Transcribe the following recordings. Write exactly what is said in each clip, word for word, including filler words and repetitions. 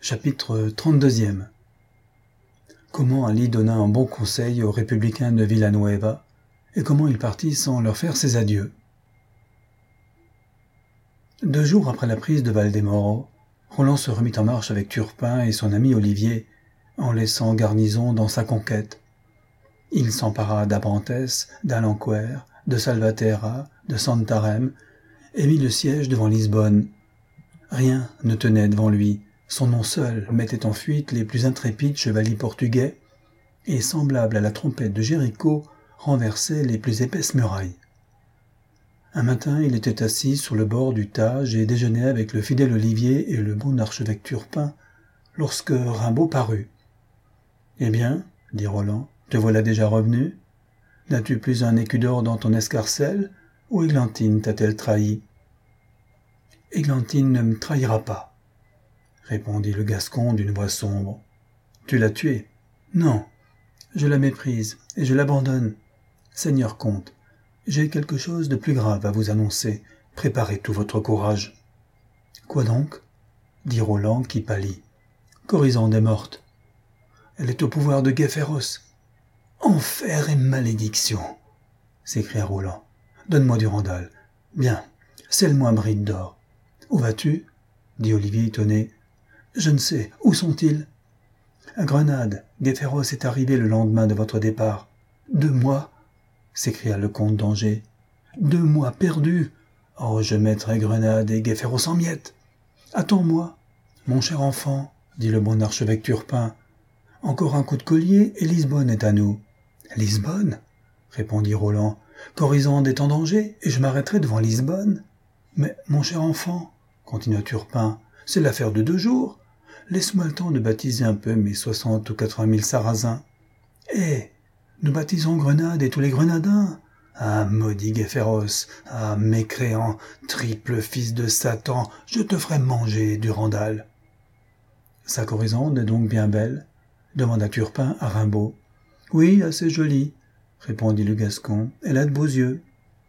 Chapitre trente-deux. Comment Ali donna un bon conseil aux républicains de Villanueva, et comment il partit sans leur faire ses adieux. Deux jours après la prise de Valdemoro, Roland se remit en marche avec Turpin et son ami Olivier, en laissant garnison dans sa conquête. Il s'empara d'Abrantes, d'Alenquer, de Salvaterra, de Santarém, et mit le siège devant Lisbonne. Rien ne tenait devant lui. Son nom seul mettait en fuite les plus intrépides chevaliers portugais et, semblable à la trompette de Jéricho, renversait les plus épaisses murailles. Un matin, il était assis sur le bord du Tage et déjeunait avec le fidèle Olivier et le bon archevêque Turpin, lorsque Rimbaud parut. « Eh bien, dit Roland, te voilà déjà revenu? N'as-tu plus un écu d'or dans ton escarcelle, ou Églantine t'a-t-elle trahi ?»« Églantine ne me trahira pas, répondit le Gascon d'une voix sombre. « Tu l'as tuée? »« Non, je la méprise et je l'abandonne. Seigneur comte, j'ai quelque chose de plus grave à vous annoncer. Préparez tout votre courage. »« Quoi donc ?» dit Roland qui pâlit. « Corisande est morte. Elle est au pouvoir de Guayferos. »« Enfer et malédiction !» s'écria Roland. « Donne-moi du Randal. Bien, scelle-moi un bride d'or. »« Où vas-tu » dit Olivier étonné. « Je ne sais. Où sont-ils ?»« À Grenade. Guayferos est arrivé le lendemain de votre départ. »« Deux mois » s'écria le comte d'Angers. « Deux mois perdus. Oh, je mettrai Grenade et Guayferos en miettes. Attends-moi, mon cher enfant, dit le bon archevêque Turpin. Encore un coup de collier et Lisbonne est à nous. »« Lisbonne » répondit Roland. « Corisande est en danger et je m'arrêterai devant Lisbonne. »« Mais, mon cher enfant, continua Turpin, c'est l'affaire de deux jours. Laisse-moi le temps de baptiser un peu mes soixante ou quatre-vingt mille sarrasins. Eh, nous baptisons Grenade et tous les Grenadins. Ah, maudit Guayferos, ah, mécréant, triple fils de Satan, je te ferai manger du Randal. »« Sa Corisande est donc bien belle ?» demanda Turpin à Rimbaud. « Oui, assez jolie, » répondit le Gascon, « elle a de beaux yeux. »«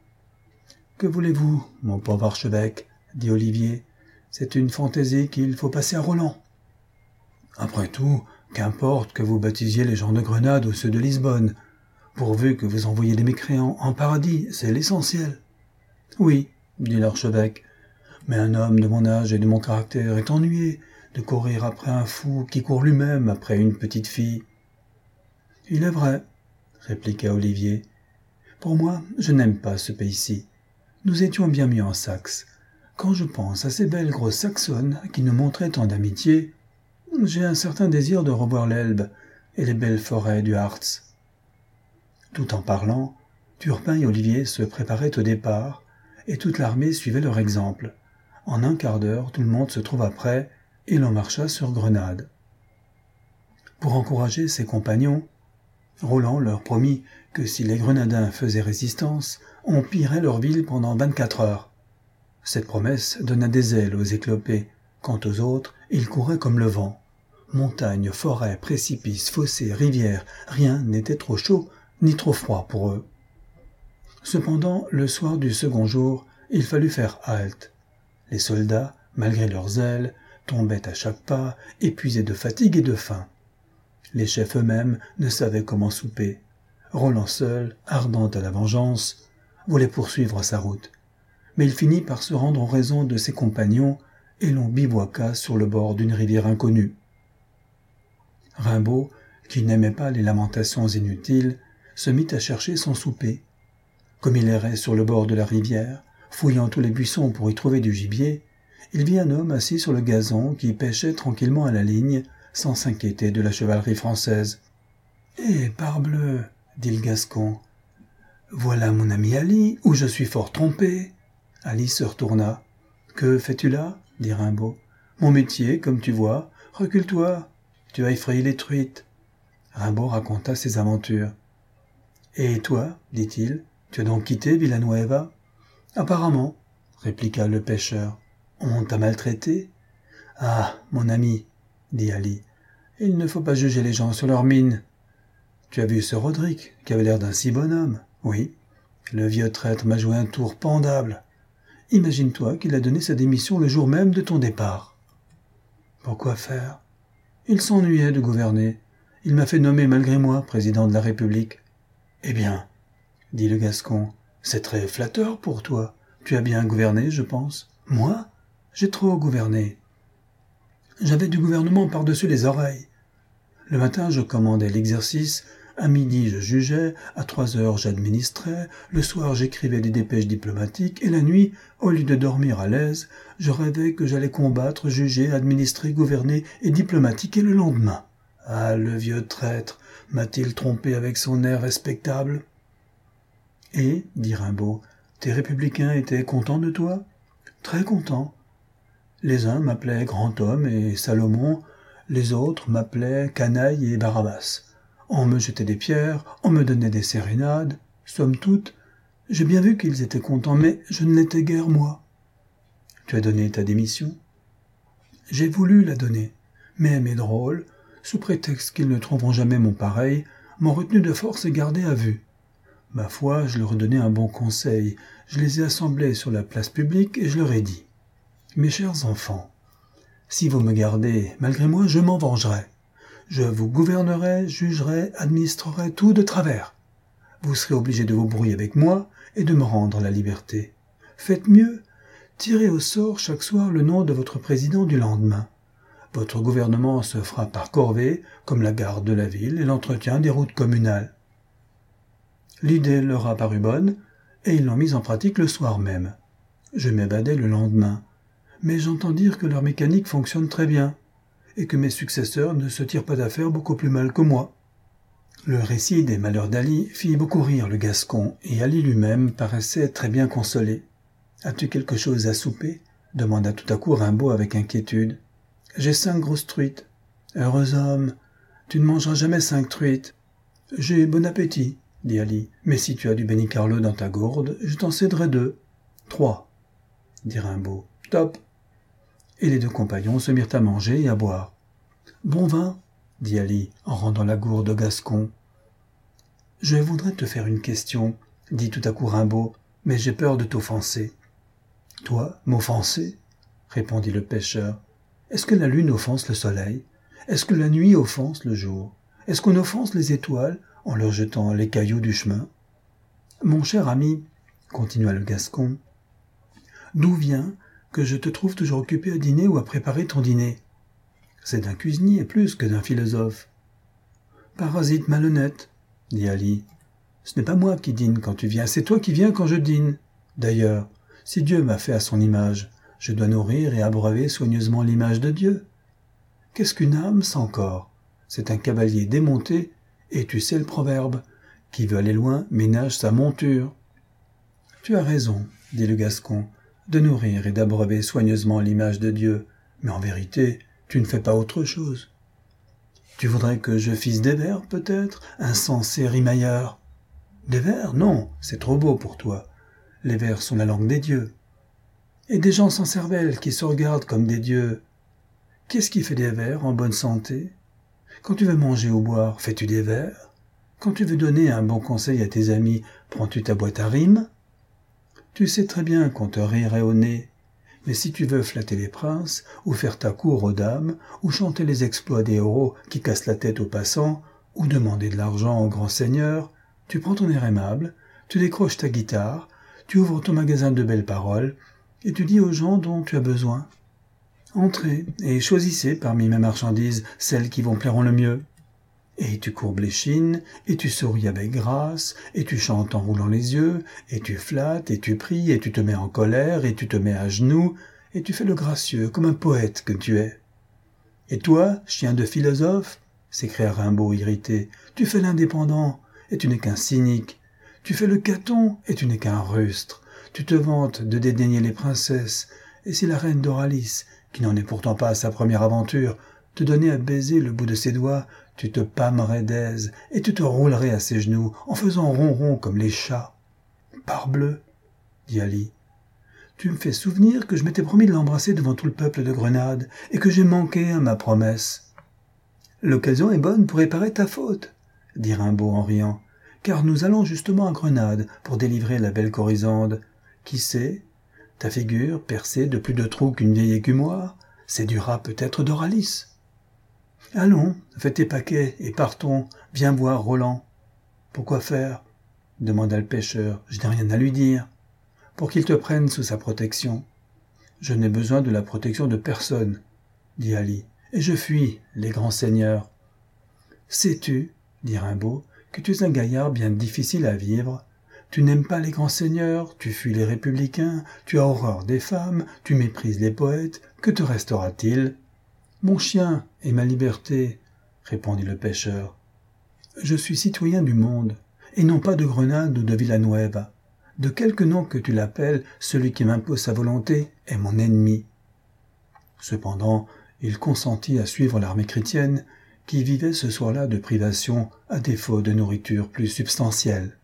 Que voulez-vous, mon pauvre archevêque ?» dit Olivier. « C'est une fantaisie qu'il faut passer à Roland. »« Après tout, qu'importe que vous baptisiez les gens de Grenade ou ceux de Lisbonne, pourvu que vous envoyiez des mécréants en paradis, c'est l'essentiel. »« Oui, dit l'archevêque, mais un homme de mon âge et de mon caractère est ennuyé de courir après un fou qui court lui-même après une petite fille. »« Il est vrai, répliqua Olivier. Pour moi, je n'aime pas ce pays-ci. Nous étions bien mieux en Saxe. Quand je pense à ces belles grosses saxonnes qui nous montraient tant d'amitié, j'ai un certain désir de revoir l'Elbe et les belles forêts du Harz. » Tout en parlant, Turpin et Olivier se préparaient au départ, et toute l'armée suivait leur exemple. En un quart d'heure, tout le monde se trouva prêt, et l'on marcha sur Grenade. Pour encourager ses compagnons, Roland leur promit que si les Grenadins faisaient résistance, on pillerait leur ville pendant vingt-quatre heures. Cette promesse donna des ailes aux éclopés. Quant aux autres, ils couraient comme le vent. Montagnes, forêts, précipices, fossés, rivières, rien n'était trop chaud ni trop froid pour eux. Cependant, le soir du second jour, il fallut faire halte. Les soldats, malgré leurs zèle, tombaient à chaque pas, épuisés de fatigue et de faim. Les chefs eux-mêmes ne savaient comment souper. Roland seul, ardent à la vengeance, voulait poursuivre sa route. Mais il finit par se rendre en raison de ses compagnons et l'on bivouaqua sur le bord d'une rivière inconnue. Rimbaud, qui n'aimait pas les lamentations inutiles, se mit à chercher son souper. Comme il errait sur le bord de la rivière, fouillant tous les buissons pour y trouver du gibier, il vit un homme assis sur le gazon qui pêchait tranquillement à la ligne, sans s'inquiéter de la chevalerie française. « Eh, parbleu !» dit le Gascon. « Voilà mon ami Ali, ou je suis fort trompé. » Ali se retourna. « Que fais-tu là ?» dit Rimbaud. « Mon métier, comme tu vois. Recule-toi, tu as effrayé les truites. » Rimbaud raconta ses aventures. « Et toi, dit-il, tu as donc quitté Villanueva ?»« Apparemment, répliqua le pêcheur. « On t'a maltraité ?»« Ah, mon ami, dit Ali, il ne faut pas juger les gens sur leur mine. Tu as vu ce Roderick, qui avait l'air d'un si bon homme ? Oui, le vieux traître m'a joué un tour pendable. Imagine-toi qu'il a donné sa démission le jour même de ton départ. »« Pourquoi faire ? Il s'ennuyait de gouverner. Il m'a fait nommer malgré moi président de la République. Eh bien, dit le Gascon, c'est très flatteur pour toi. Tu as bien gouverné, je pense. Moi, j'ai trop gouverné. J'avais du gouvernement par-dessus les oreilles. Le matin, je commandais l'exercice, à midi, je jugeais, à trois heures, j'administrais, le soir, j'écrivais des dépêches diplomatiques, et la nuit, au lieu de dormir à l'aise, je rêvais que j'allais combattre, juger, administrer, gouverner et diplomatiquer le lendemain. Ah, le vieux traître, m'a-t-il trompé avec son air respectable? Et, dit Rimbaud, tes républicains étaient contents de toi? Très contents. Les uns m'appelaient grand homme et Salomon, les autres m'appelaient canaille et Barabbas. On me jetait des pierres, on me donnait des sérénades. Somme toute, j'ai bien vu qu'ils étaient contents, mais je ne l'étais guère moi. Tu as donné ta démission? J'ai voulu la donner, mais mes drôles, sous prétexte qu'ils ne trouveront jamais mon pareil, m'ont retenu de force et gardé à vue. Ma foi, je leur ai donné un bon conseil, je les ai assemblés sur la place publique et je leur ai dit « Mes chers enfants, si vous me gardez, malgré moi, je m'en vengerai. Je vous gouvernerai, jugerai, administrerai tout de travers. Vous serez obligés de vous brouiller avec moi et de me rendre la liberté. Faites mieux, tirez au sort chaque soir le nom de votre président du lendemain. Votre gouvernement se fera par corvée, comme la garde de la ville et l'entretien des routes communales. » L'idée leur a paru bonne, et ils l'ont mise en pratique le soir même. Je m'évadai le lendemain, mais j'entends dire que leur mécanique fonctionne très bien, et que mes successeurs ne se tirent pas d'affaire beaucoup plus mal que moi. Le récit des malheurs d'Ali fit beaucoup rire le Gascon, et Ali lui-même paraissait très bien consolé. « As-tu quelque chose à souper ?» demanda tout à coup Rimbaud avec inquiétude. « J'ai cinq grosses truites. »« Heureux homme, tu ne mangeras jamais cinq truites. »« J'ai bon appétit, » dit Ali, « mais si tu as du Benicarlot dans ta gourde, je t'en céderai deux. »« Trois, » dit Rimbaud. « Top !» Et les deux compagnons se mirent à manger et à boire. « Bon vin, » dit Ali, en rendant la gourde au Gascon. « Je voudrais te faire une question, » dit tout à coup Rimbaud, « mais j'ai peur de t'offenser. »« Toi, m'offenser ?» répondit le pêcheur. « Est-ce que la lune offense le soleil? Est-ce que la nuit offense le jour? Est-ce qu'on offense les étoiles en leur jetant les cailloux du chemin? »« Mon cher ami, » continua le Gascon, « d'où vient que je te trouve toujours occupé à dîner ou à préparer ton dîner? C'est d'un cuisinier plus que d'un philosophe. »« Parasite malhonnête, » dit Ali. « Ce n'est pas moi qui dîne quand tu viens, c'est toi qui viens quand je dîne. D'ailleurs, si Dieu m'a fait à son image, je dois nourrir et abreuver soigneusement l'image de Dieu. Qu'est-ce qu'une âme sans corps? C'est un cavalier démonté, et tu sais le proverbe, qui veut aller loin ménage sa monture. »« Tu as raison, » dit le Gascon, « de nourrir et d'abreuver soigneusement l'image de Dieu, mais en vérité, tu ne fais pas autre chose. Tu voudrais que je fisse des vers, peut-être, insensé rimailleur? Des vers, non, c'est trop beau pour toi. Les vers sont la langue des dieux. Et des gens sans cervelle qui se regardent comme des dieux. Qu'est-ce qui fait des vers en bonne santé? Quand tu veux manger ou boire, fais-tu des vers? Quand tu veux donner un bon conseil à tes amis, prends-tu ta boîte à rimes? Tu sais très bien qu'on te rirait au nez. Mais si tu veux flatter les princes, ou faire ta cour aux dames, ou chanter les exploits des héros qui cassent la tête aux passants, ou demander de l'argent aux grands seigneurs, tu prends ton air aimable, tu décroches ta guitare, tu ouvres ton magasin de belles paroles, et tu dis aux gens dont tu as besoin. Entrez et choisissez parmi mes marchandises celles qui vous plairont le mieux. Et tu courbes l'échine, et tu souris avec grâce, et tu chantes en roulant les yeux, et tu flattes, et tu pries, et tu te mets en colère, et tu te mets à genoux, et tu fais le gracieux comme un poète que tu es. Et toi, chien de philosophe, s'écria Rimbaud irrité, tu fais l'indépendant, et tu n'es qu'un cynique. Tu fais le caton, et tu n'es qu'un rustre. Tu te vantes de dédaigner les princesses, et si la reine Doralis, qui n'en est pourtant pas à sa première aventure, te donnait à baiser le bout de ses doigts, tu te pâmerais d'aise, et tu te roulerais à ses genoux, en faisant ronron comme les chats. « Parbleu, » dit Ali, « tu me fais souvenir que je m'étais promis de l'embrasser devant tout le peuple de Grenade, et que j'ai manqué à ma promesse. »« L'occasion est bonne pour réparer ta faute, » dit Rimbaud en riant, « car nous allons justement à Grenade pour délivrer la belle Corisande. Qui sait, ta figure, percée de plus de trous qu'une vieille écumoire, séduira peut-être Doralis. » « Allons, fais tes paquets et partons, viens voir Roland. »« Pourquoi faire ?» demanda le pêcheur. « Je n'ai rien à lui dire. »« Pour qu'il te prenne sous sa protection. »« Je n'ai besoin de la protection de personne, » dit Ali, « et je fuis les grands seigneurs. »« Sais-tu, » dit Rimbaud, « que tu es un gaillard bien difficile à vivre. Tu n'aimes pas les grands seigneurs, tu fuis les républicains, tu as horreur des femmes, tu méprises les poètes, que te restera-t-il ?»« Mon chien et ma liberté, » répondit le pêcheur. « Je suis citoyen du monde, et non pas de Grenade ou de Villanueva. De quelque nom que tu l'appelles, celui qui m'impose sa volonté est mon ennemi. » Cependant, il consentit à suivre l'armée chrétienne, qui vivait ce soir-là de privation à défaut de nourriture plus substantielle.